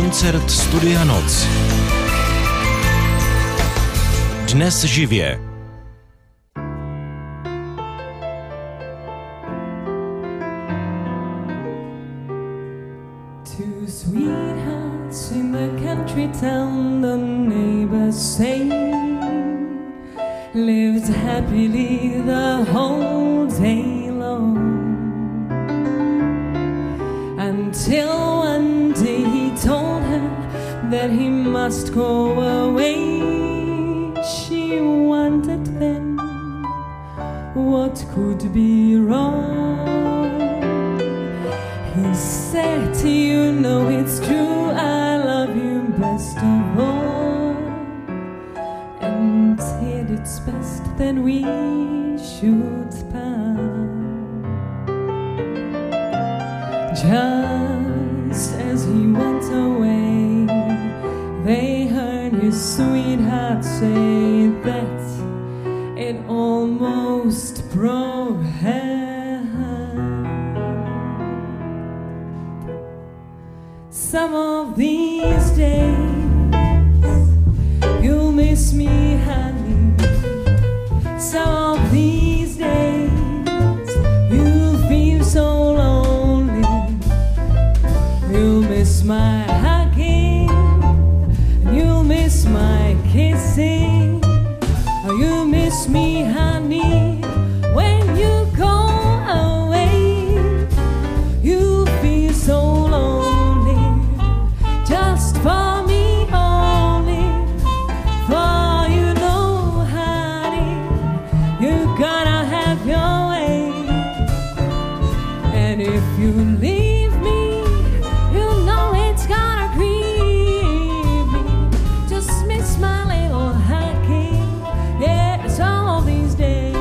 Koncert Studia Noc. Dnes živě. Two sweethearts in the country town, the neighbors say, lived happily the whole day long, until one day he told her that he must go away. She wondered then, what could be wrong? He said, you know it's true, I love you best of all, and it's best that we should part. Just as he went away, they heard his sweetheart say that it almost broke her heart. Some of these days you'll miss me, honey. Some of these days you'll feel so lonely. You'll miss my hugging, you'll miss my kissing. You miss me, honey, when you go away. You feel so lonely, just for me only. For you know, honey, you gotta have your way. And if you leave me, you know it's gonna grieve me. Just miss my little hugging, yeah, it's all these days.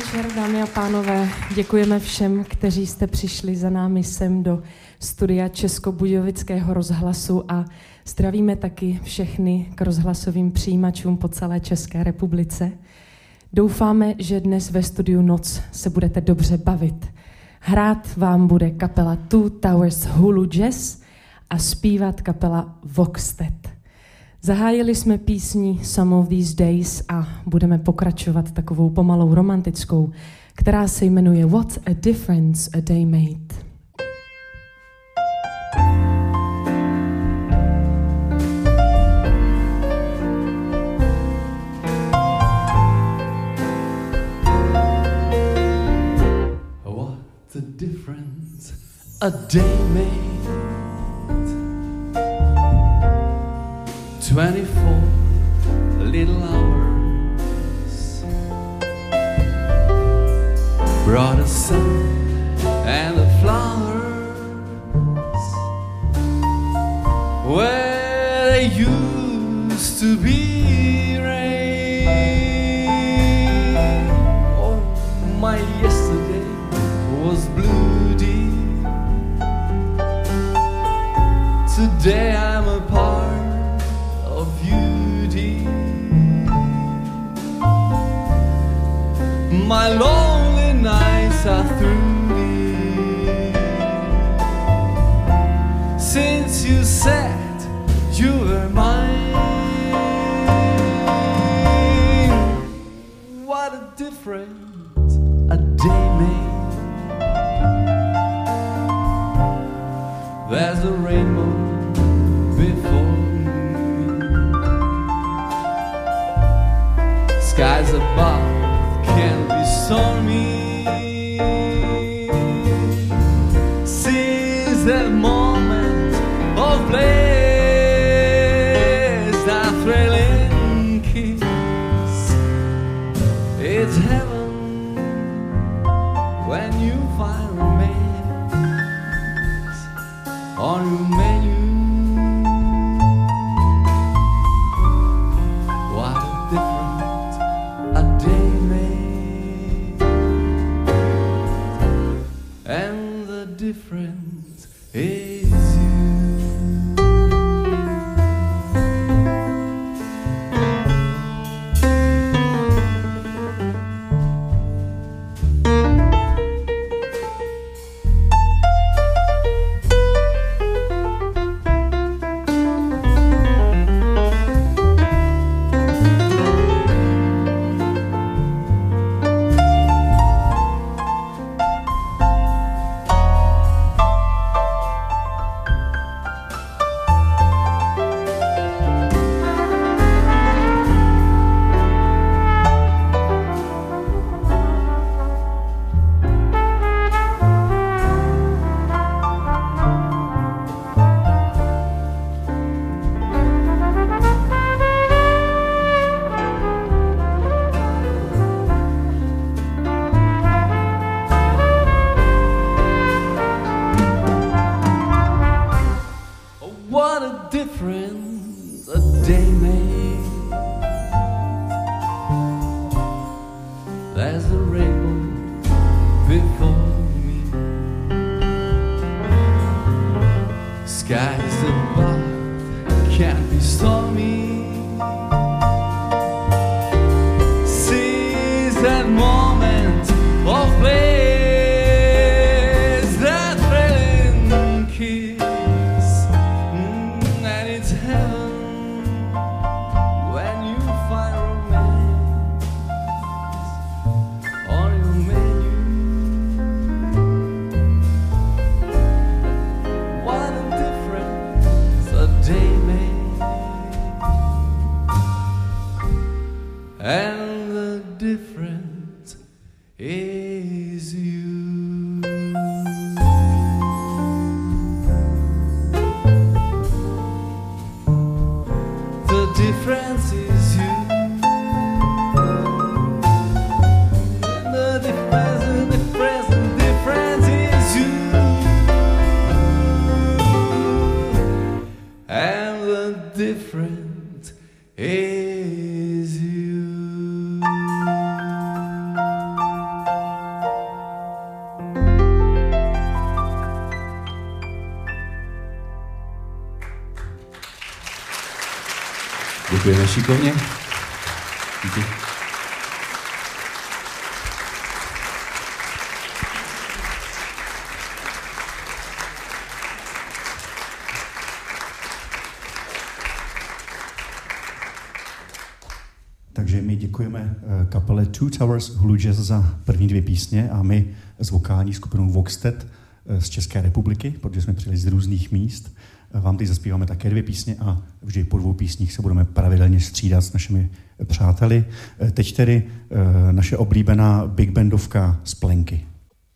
večer, dámy a pánové. Děkujeme všem, kteří jste přišli za námi sem do studia Českobudějovického rozhlasu a zdravíme taky všechny k rozhlasovým přijímačům po celé České republice. Doufáme, že dnes ve studiu Noc se budete dobře bavit. Hrát vám bude kapela Two Towers Hulu Jazz a zpívat kapela Voxtet. Zahájili jsme písní Some of These Days a budeme pokračovat takovou pomalou romantickou, která se jmenuje What a Difference a Day Made. What a difference a day made. 24 little hours brought the sun and the flowers where they used to be rain. Oh, my yesterday was blue deep. Today I'm a part of beauty. My lonely nights are through. Since you said you were mine, what a difference a day made. There's a rainbow before me. Skies above can be stormy. Since that moment of bliss, that thrilling kiss, it's heaven when you find romance on your menu. What a difference a day made, and the difference is you. What a difference a day made. There's a rainbow before me. Skies above can't be stormy. Seize that moment of bliss, that thrilling kiss. And the difference is you. The difference is you. And the difference is you. And the difference is you. Děkujeme šikovně. Díky. Takže my děkujeme kapele Two Towers Hulu Jazz za první 2 písně a my s vokální skupinou Voxtet z České republiky, protože jsme přijeli z různých míst. Vám teď zaspíváme také 2 písně a vždy po 2 písních se budeme pravidelně střídat s našimi přáteli. Teď tedy naše oblíbená big bandovka z Plenky.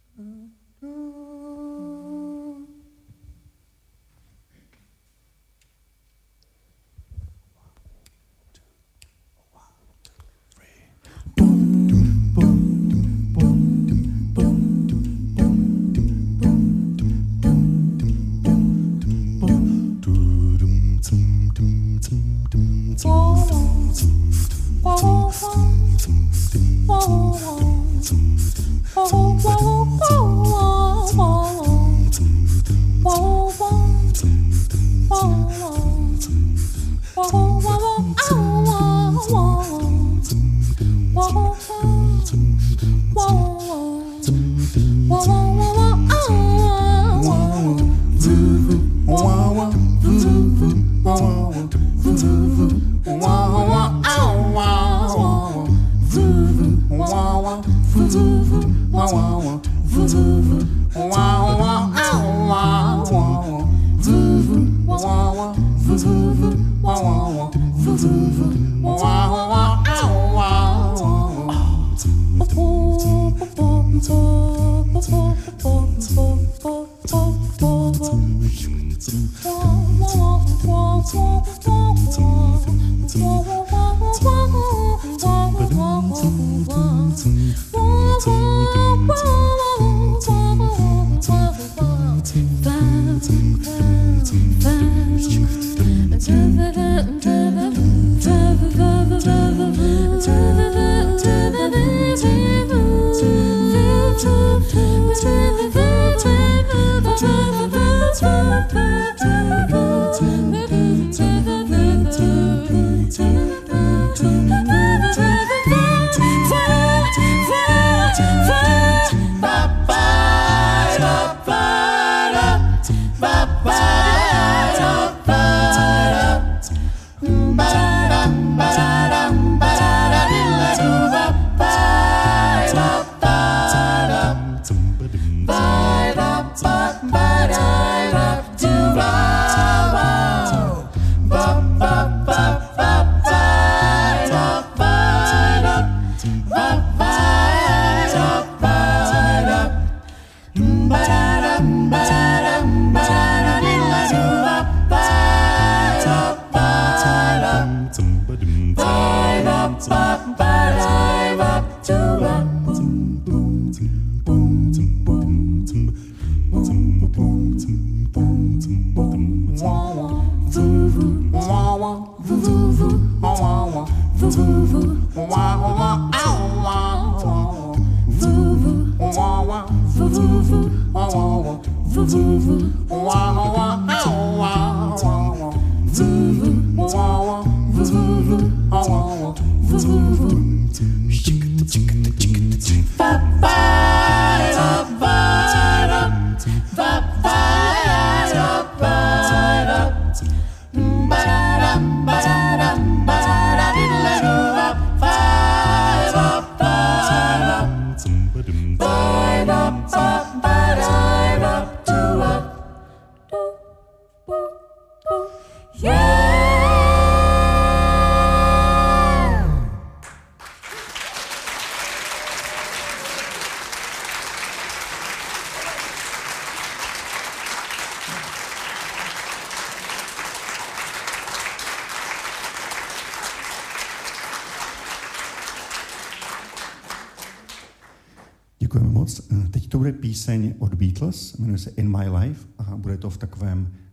Děkujeme moc. Teď to bude píseň od Beatles, jmenuje se In My Life a bude to v takové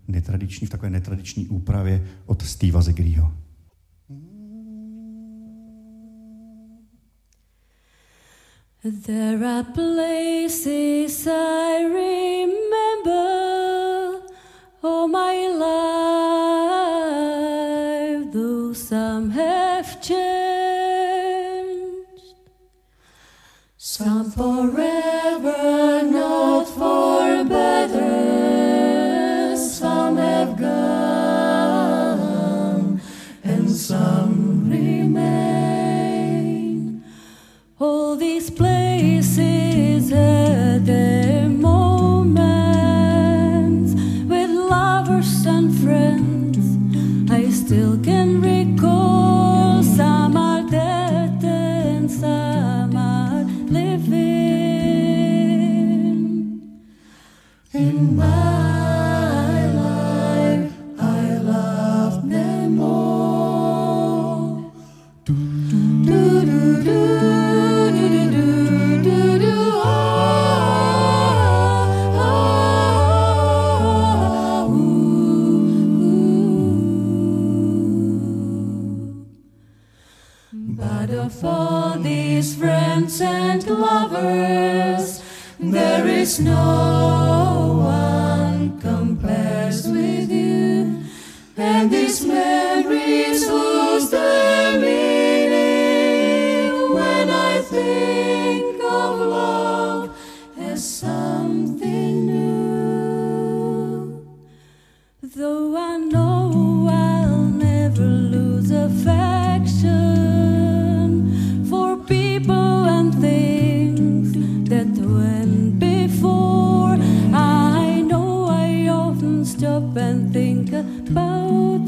netradiční úpravě od Steva Zegriho. There are places I remember all my life, those are some have changed, some forever, not for better, some have gone, and some remain. All these places had their moments with lovers and friends. I still can recall, some are dead and some are living. In my life I love them all. But of all these friends and lovers, there is no one compares with you, and these memories lose their meaning when I think of love as something new. Though I know I'll never lose affection for people and things that went before, I know I often stop and think about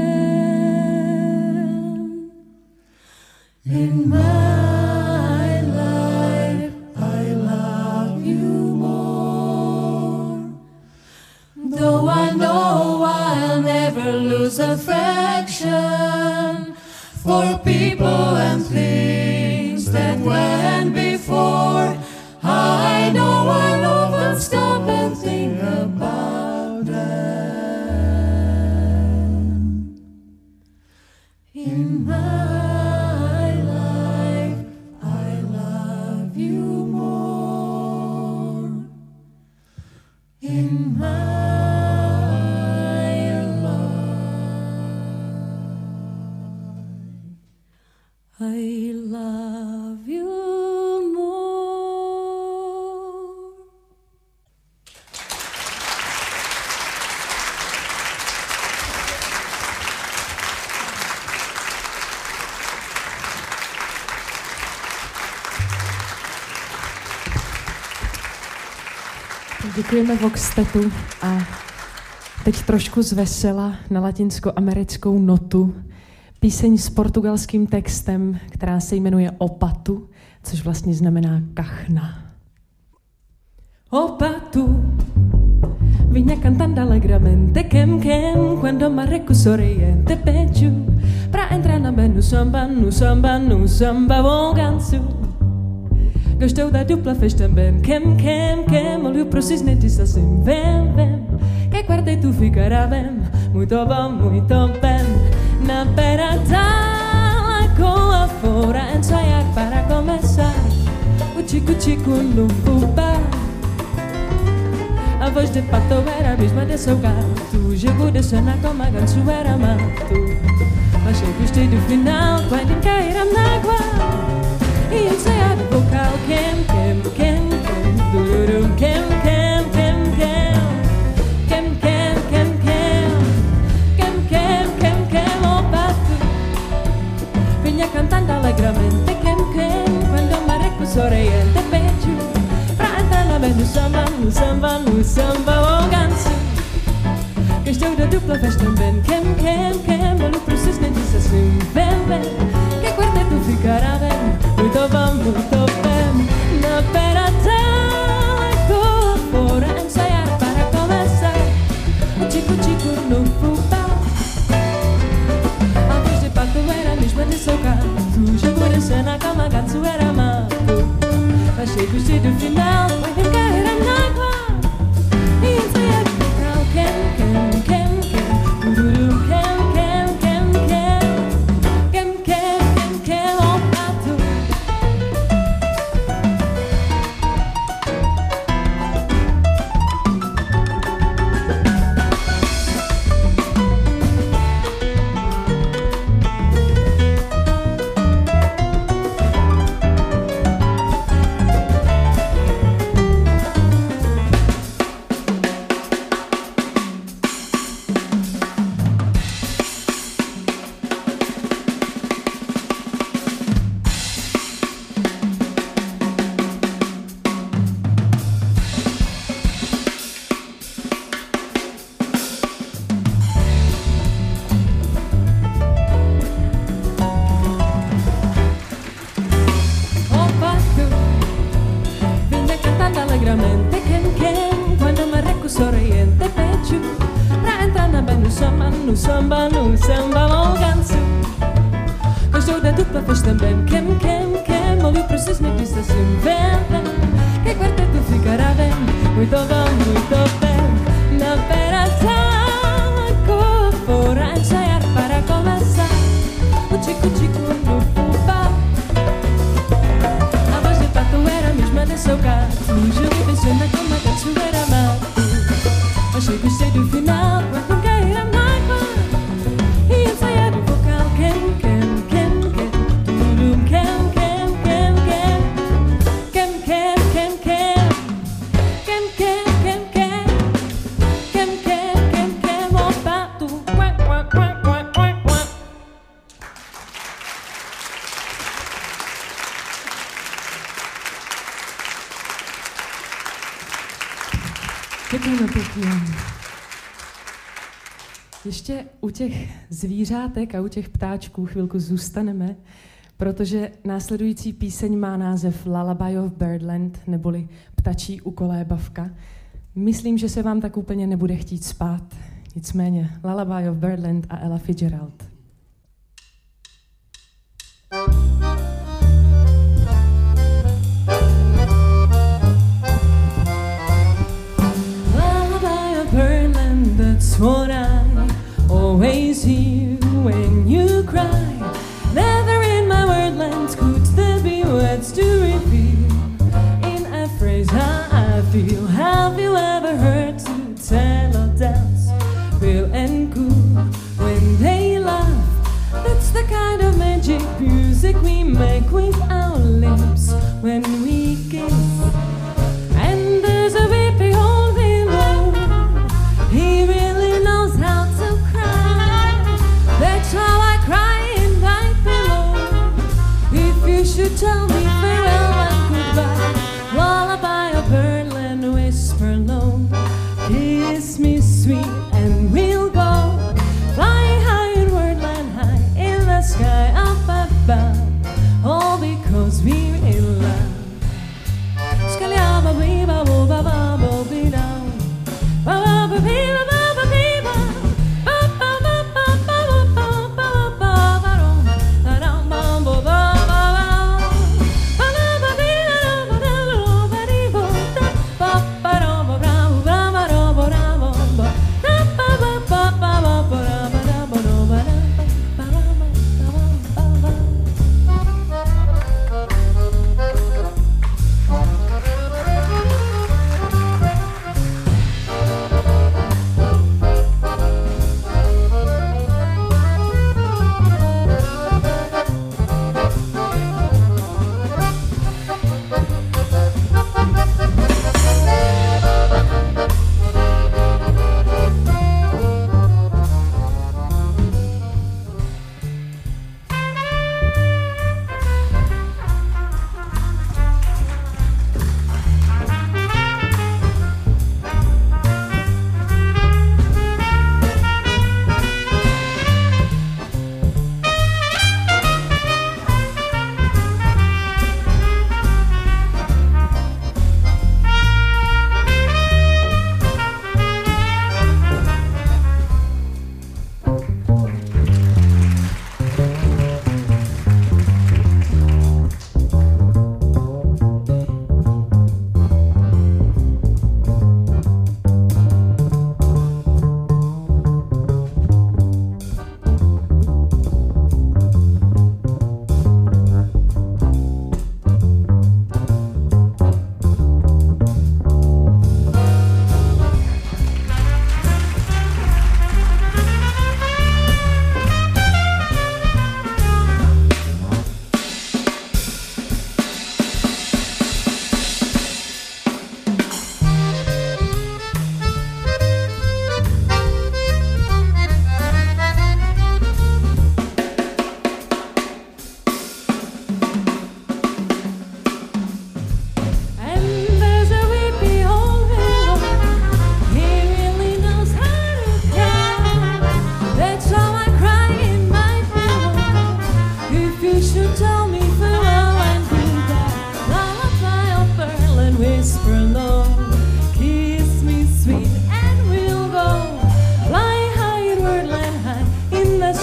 them. In my life I love you more. Though I know I'll never lose affection for people and things that went before, I know I'll often stop and think about them. In my life I love you more. In my I love you more. Děkujeme Voxtetu a teď trošku zvesela na latinskoamerickou notu. Píseň s portugalským textem, která se jmenuje Opatu, což vlastně znamená kachna. Opatu, vinha cantando alegremente, quem, quando marreco sorriente pecho, pra entrar na no samba, bom ganso. Gostou da dupla fez também, quem, olhou pro cisne e disse assim, vem, que quarteto ficará bem, muito bem. Na beira-tala com a fora, ensaiar para começar o tico-tico no fubá. A voz de pato era a mesma de seu gato, o jogo de cena como a ganso era mato. Mas eu gostei do final, quando caíram na água e ensaiar o vocal, quem, dururum, quem, cantando alegremente, quando marreco sorriente pecho, pra entrar na vez no samba, o ganso. Gostou da dupla fez também, quem, olhou pro cisne e disse assim, vem, que quarteto ficará bem, muito bem. Na beira-tala com a fora, ensaiar para começar o tico-tico no fubá. A voz de pato era a mesma de seu gato, o jogo de cena como a ganso era mato. Achei vestido final, quando caíram na água e ensaiar o vocal, quem, dururum, quem, o pato. nu samba vou gansu. Každou den tu plaveš ten ben, kem, moviu precis někdy se svým ventem. Que quarteto ficará bem, muito bem, na perazaco, fora ensaiar para começar. O chico no fubá. A voz de pato era a mesma de seu gato, no júri pensando como a canção era mato. Achei que gostei do final, quando cair a mágoa e ensaiar o vocal, kem, turum, kem, opa, tu, quack. Děkujeme pěkně. Ještě u těch zvířátek a u těch ptáčků chvilku zůstaneme, protože následující píseň má název Lullaby of Birdland, neboli Ptačí ukolébavka. Myslím, že se vám tak úplně nebude chtít spát. Nicméně Lullaby of Birdland a Ella Fitzgerald. Lullaby of Birdland, that's what I always hear when you cry. Never in my wordlands could there be words to reveal in a phrase how I feel. Have you ever heard two tenor dance, real and cool, when they laugh? That's the kind of magic music we make with our lips when we kiss. And there's a baby all below, he really knows how to cry. That's how I cry in my pillow. If you should tell me farewell and goodbye, lullaby of Birdland,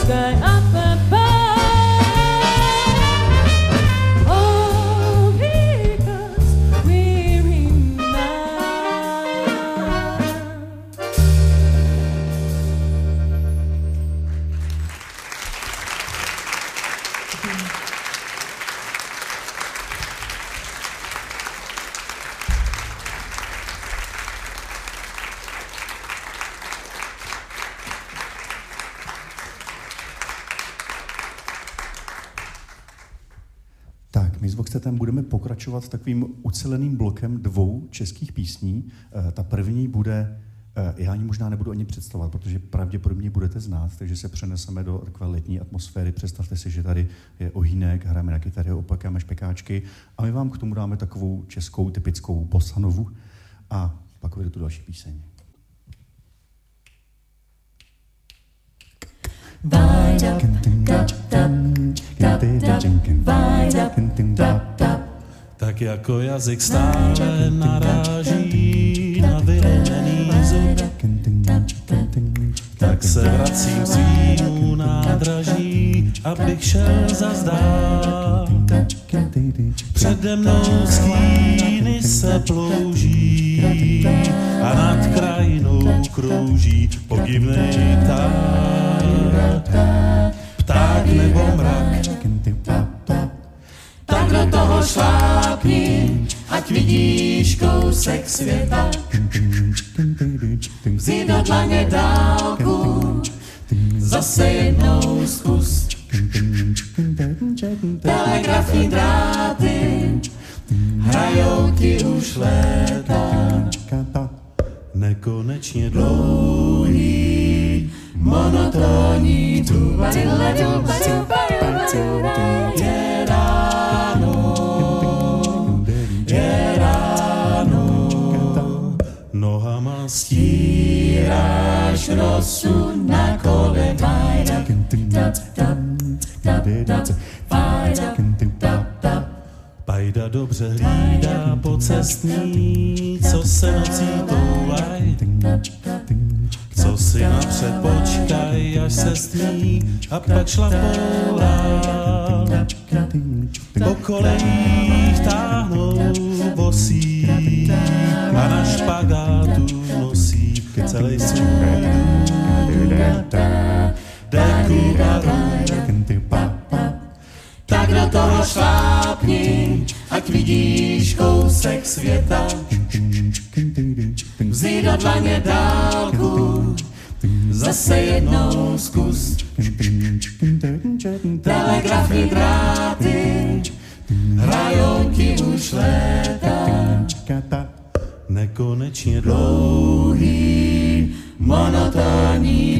sky up above. All because we remember. Tak, my s Voxtetem budeme pokračovat takovým uceleným blokem 2 českých písní. Ta první bude, já ji možná nebudu ani představovat, protože pravděpodobně budete znát, takže se přeneseme do takové letní atmosféry. Představte si, že tady je ohýnek, hrajeme na kytary, opakujeme špekáčky a my vám k tomu dáme takovou českou typickou bossanovu a pak bude tu další píseň. Tak jako jazyk stále naráží na vyrovnaný zub, tak se vracím svýmu nádraží, abych šel zas dál. Přede mnou stíny se plouží a nad krajinou krouží podivnej pták nebo mrak. Tak do toho šlápni, ať vidíš kousek světa. Vzít do dlaně dálku, zase jednou zkus. Telegrafní dráty hrajou ti už léta. Nekonečně dlouhý, monotónní je ráno, nohama stíráš rosu na kole. Pajda dobře hlídá pocestní, co se nocí toulaj, co si napřed počkaj, až se stmí a pak šlapou dál. Po kolejích táhnou bosí a na špagátu nosí celý svůj deku a tak do toho šlápni, ať vidíš kousek světa. Vzít do dlaně dálku, zase jednou zkus. Telegrafní dráty hrajou ti už léta. Nekonečně dlouhý, monotónní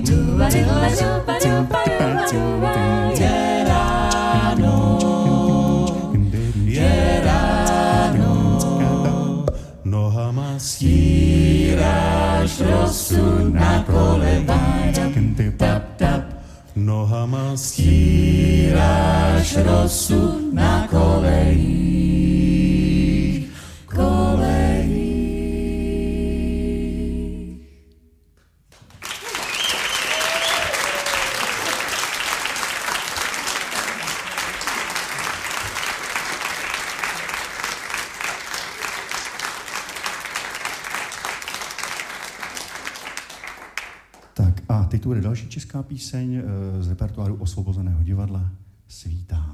je ráno, nohama stíráš rosu na kole. Nohama stíráš rosu na kolejích. Tak a teď tu bude další česká píseň z repertoáru Osvobozeného divadla Svítá.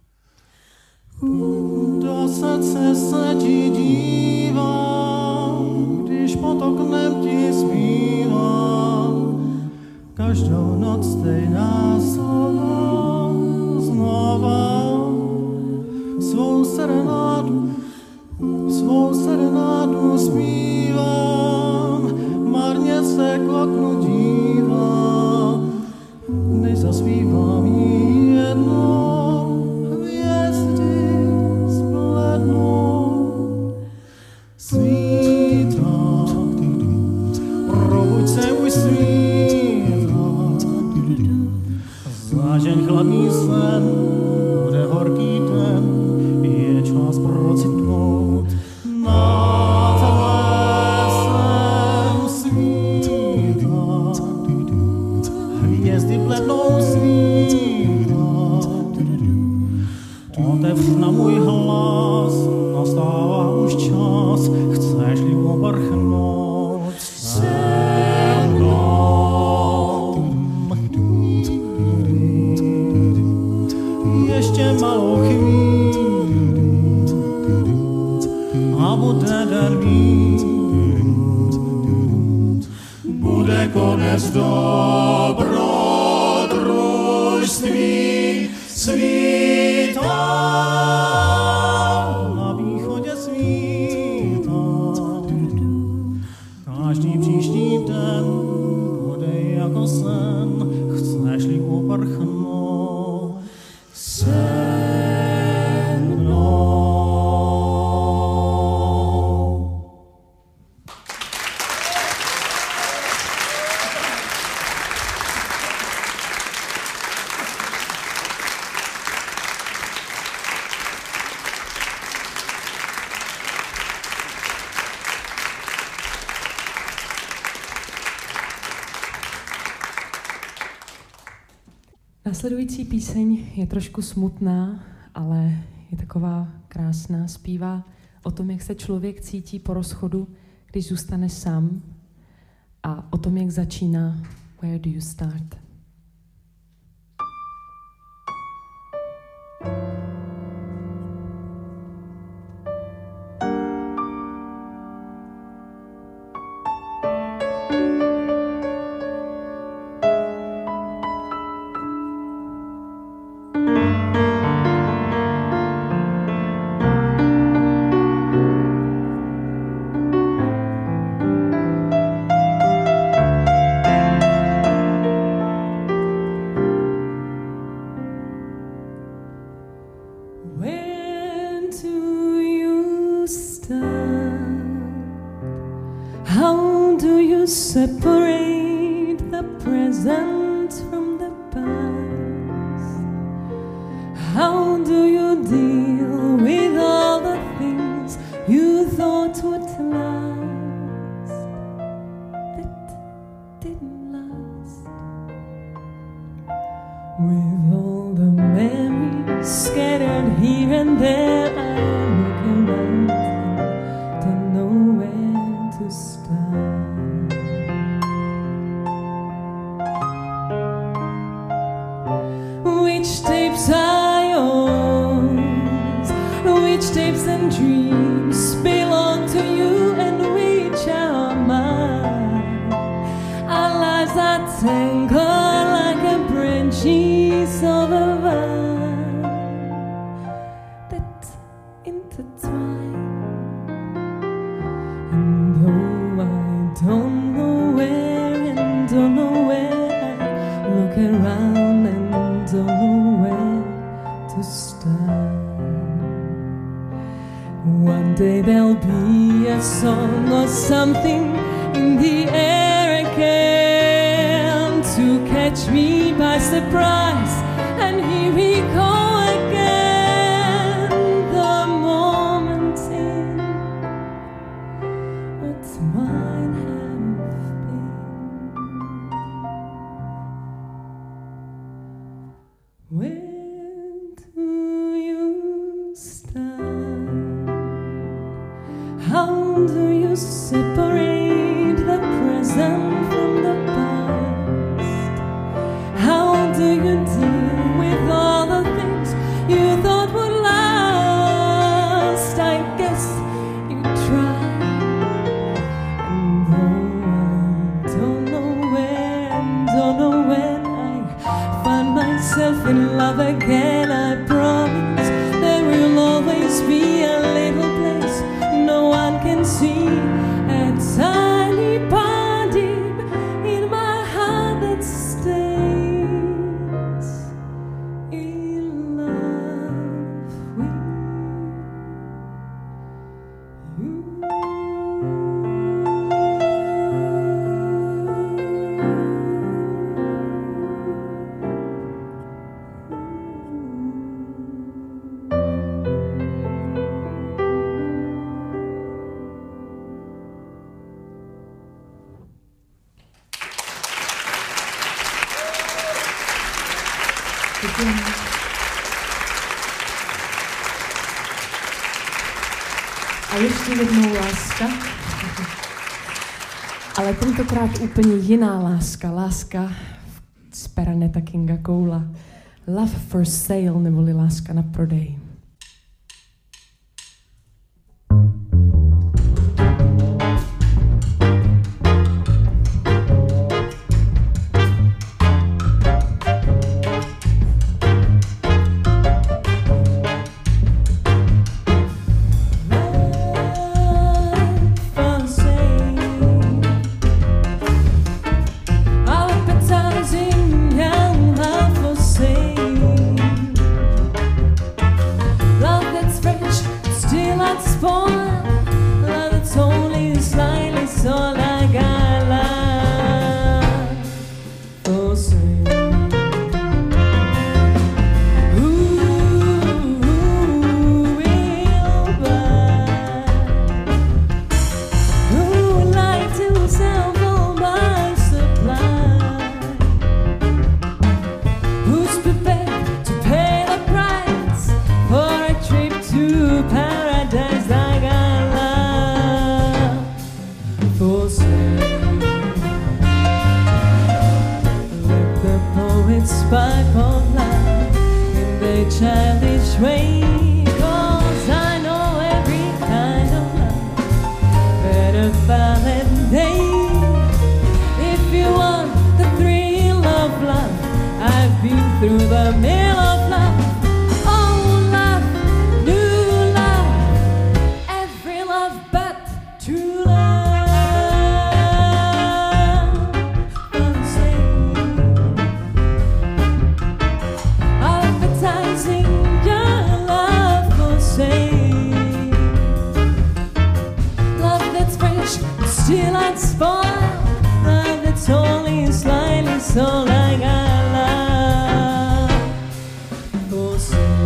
Do srdce se ti dívám, když pod oknem ti zpívám. Každou noc stejná slova znova. Svou serenádu zpívám, marně se k oknu dívám, než zaspívám jí jednou, hvězdy zblednou. Svítá, probuď se už svítá, zlážen chladný sen, bude horký den, je čas procitnout. Nad lesem svítá, hvězdy blednou svítá. prchnout se mnou. Následující píseň je trošku smutná, ale je taková krásná. Zpívá o tom, jak se člověk cítí po rozchodu, když zůstane sám, a o tom, jak začíná Where do you start? Where do you start? How do you separate the present from the past? How do you deal with all the things you thought would last that didn't last? With all the memories scattered here and there, I look around and don't know where to start. Which tapes are yours? Which tapes and dreams belong to you, and which are mine? Our lives are tangled like a branches of a vine that intertwine. And though I don't know where and don't know where, I look around and don't know where to start. One day there'll be a song or something in the air again to catch me by surprise, and here we go again. The moment in what mine have been. Where do you start? How do you separate the present from the past? How do you deal with all the things you thought would last? I guess you try. And though I don't know where and don't know when, I find myself in love again. I promise there will always be a little place no one can see, a tiny part in my heart that stays in love with A ještě jednou láska. Ale tentokrát úplně jiná láska. Láska z pera Neta Kinga Cola. Love for sale, neboli láska na prodej. For poet's pipe of love in their childish way. 'Cause I know every kind of love better Valentine's Day. If you want the thrill of love, I've been through the mill of love. Old love, new love, every love but true love. Still unspoiled, love that's only slightly so like I love for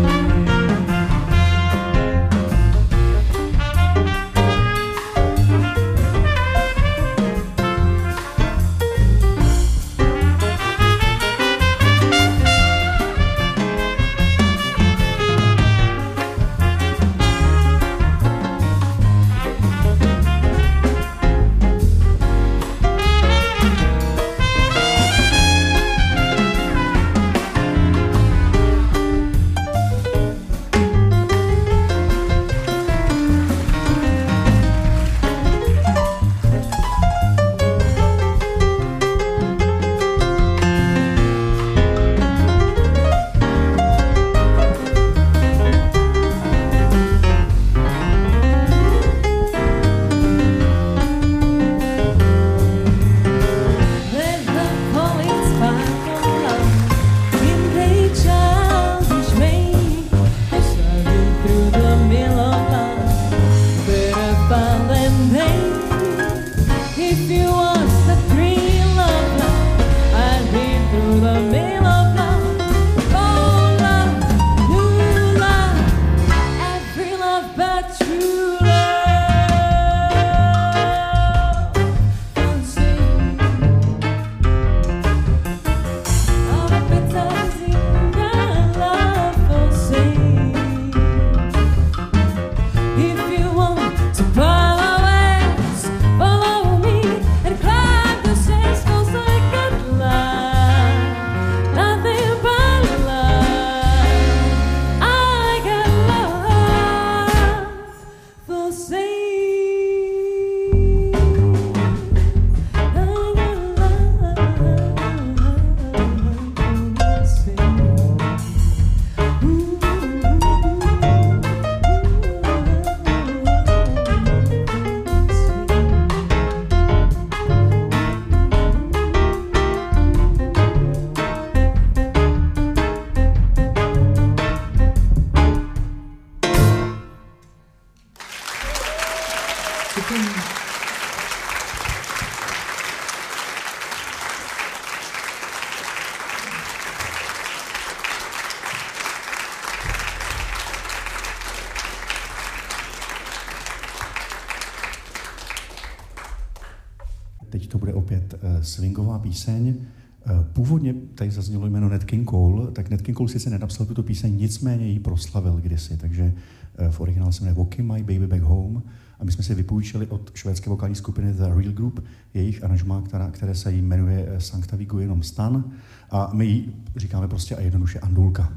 Teď to bude opět swingová píseň. Původně tady zaznělo jméno Nat King Cole, tak Nat King Cole sice nenapsal tuto píseň, nicméně ji proslavil kdysi, takže v originále se jmenuje Walking My Baby Back Home a my jsme si vypůjčili od švédské vokální skupiny The Real Group jejich aranžmá, které se jmenuje Sankta Vigo jenom stan a my ji říkáme prostě a jednoduše Andulka.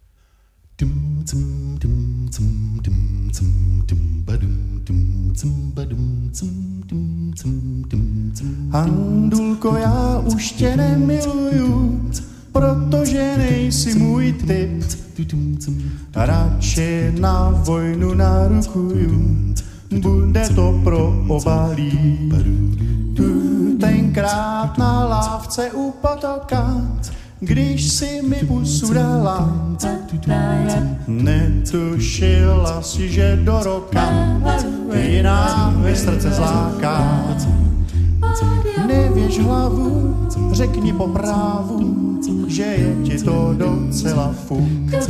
Andulko, já už tě nemiluju, protože nejsi můj typ. Radši na vojnu narukuju, bude to pro oba líp. Tenkrát na lávce u potoka, když si mi pusu dala, netušila si, že do roka jiná ve srdce zláká. Nevěš hlavu, řekni po právu, že je ti to docela fuk.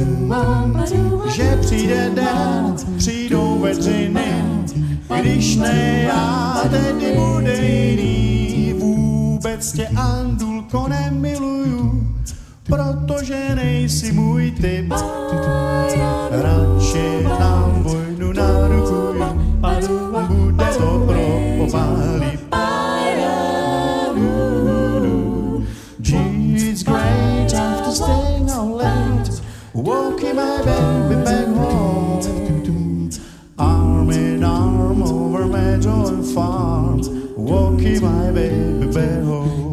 Že přijde den, přijdou vedřiny, když ne já, tedy bude jiný. Vůbec tě, Andulko, nemiluju, protože nejsi můj typ. Radši na vojnu narukuju, bude to pro oba líp. It's great. walking my baby back home. Arm in arm over meadow and farm, walking my baby back home.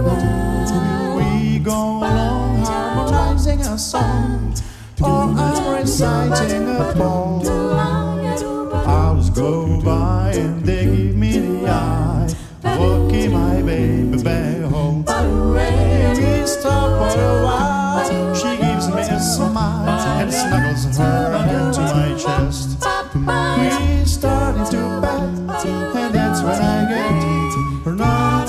We go along harmonizing a song, or I'm reciting a poem. Hours go by and they give me the eye, walking my baby back home. We stop for a while, she gives me a smile and snuggles her into my chest. We started to bet, and that's when I get her now.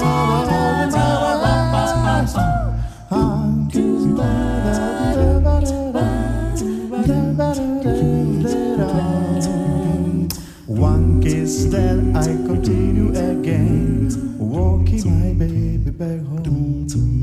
One kiss, then I continue again, walking my baby back home.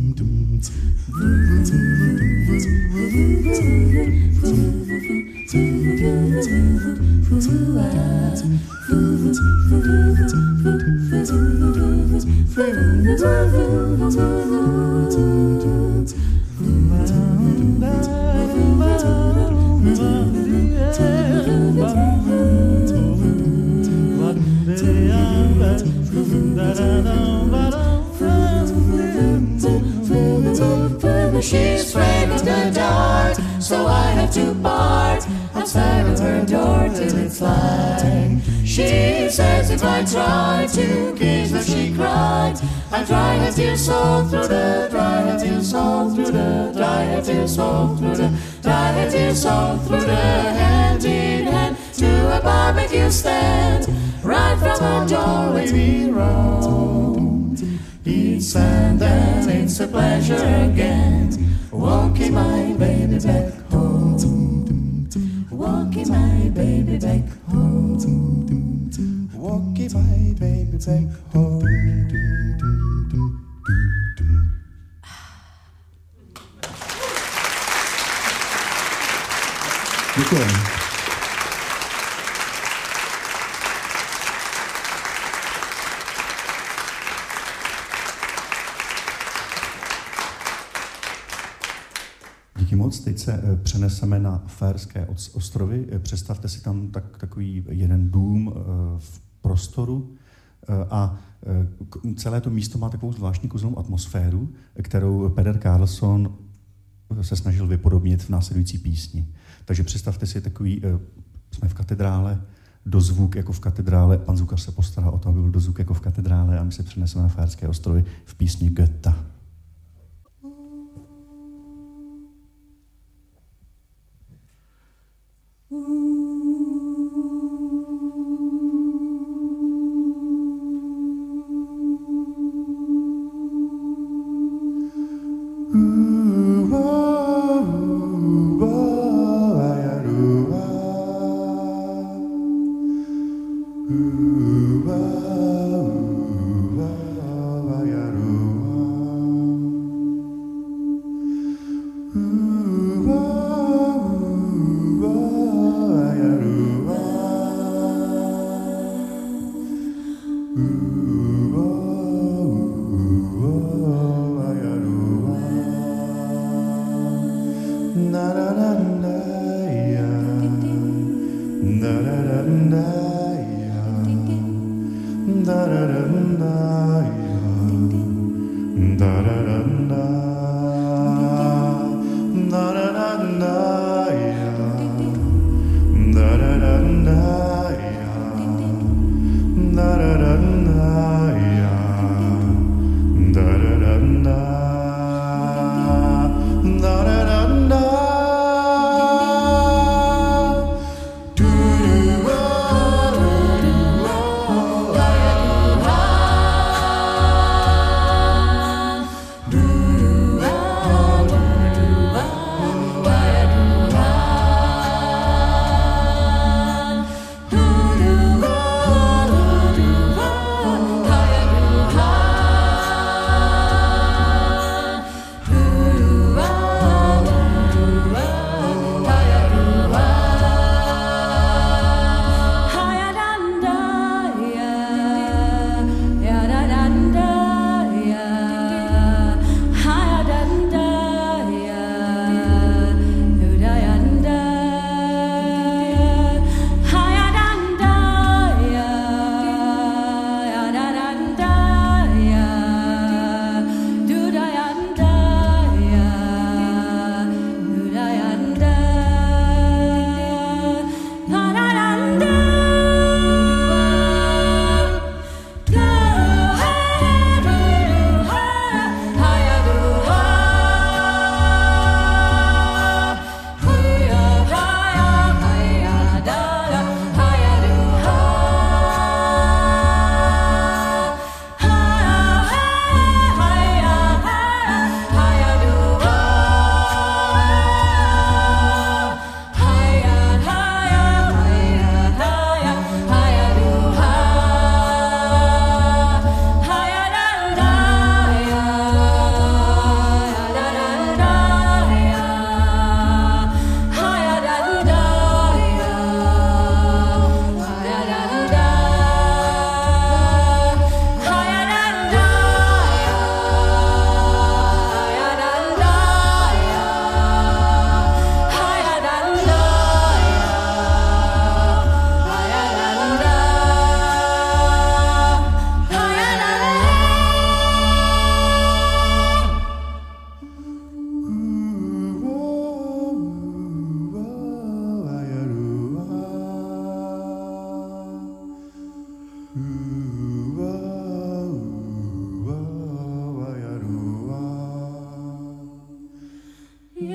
She's afraid of the dark, so I have to part outside of her door till it's light. She says if I try to kiss her, she cried. I dry her tears all through the, dry her tears all through the, dry her tears all through the, dry her tears all through the, hand in hand to a barbecue stand. Right from her doorway we roam. It's and then it's a pleasure again, walking my baby back home, walking my baby back home, Walking my baby back home. Děkuji. Díky moc. Teď se přeneseme na Faerské ostrovy. Představte si tam takový jeden dům v prostoru a celé to místo má takovou zvláštní kouzelnou atmosféru, kterou Peder Karlsson se snažil vypodobnit v následující písni. Takže představte si takový, jsme v katedrále, dozvuk jako v katedrále, pan zvukař se postará o to, aby byl dozvuk jako v katedrále a my se přeneseme na Faerské ostrovy v písni Götta.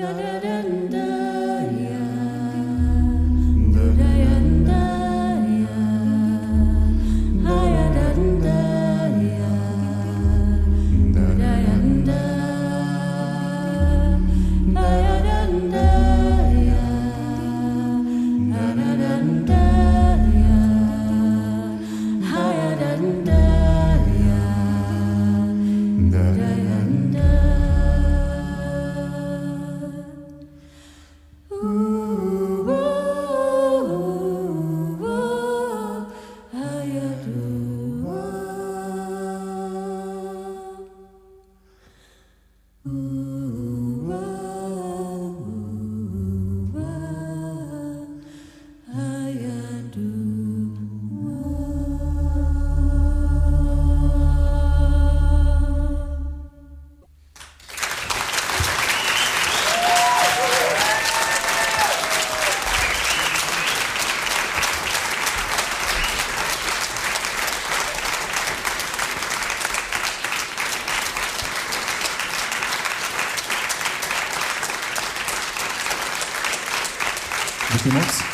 Děkuji moc.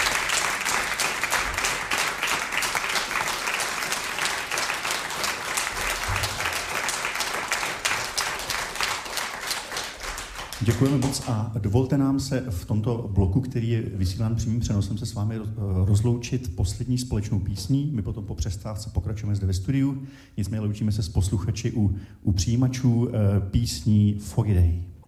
Děkujeme moc a dovolte nám se v tomto bloku, který je vysílán přímým přenosem, se s vámi rozloučit poslední společnou písní. My potom po přestávce pokračujeme zde ve studiu, nicméně loučíme se s posluchači u přijímačů písní Foggy Day.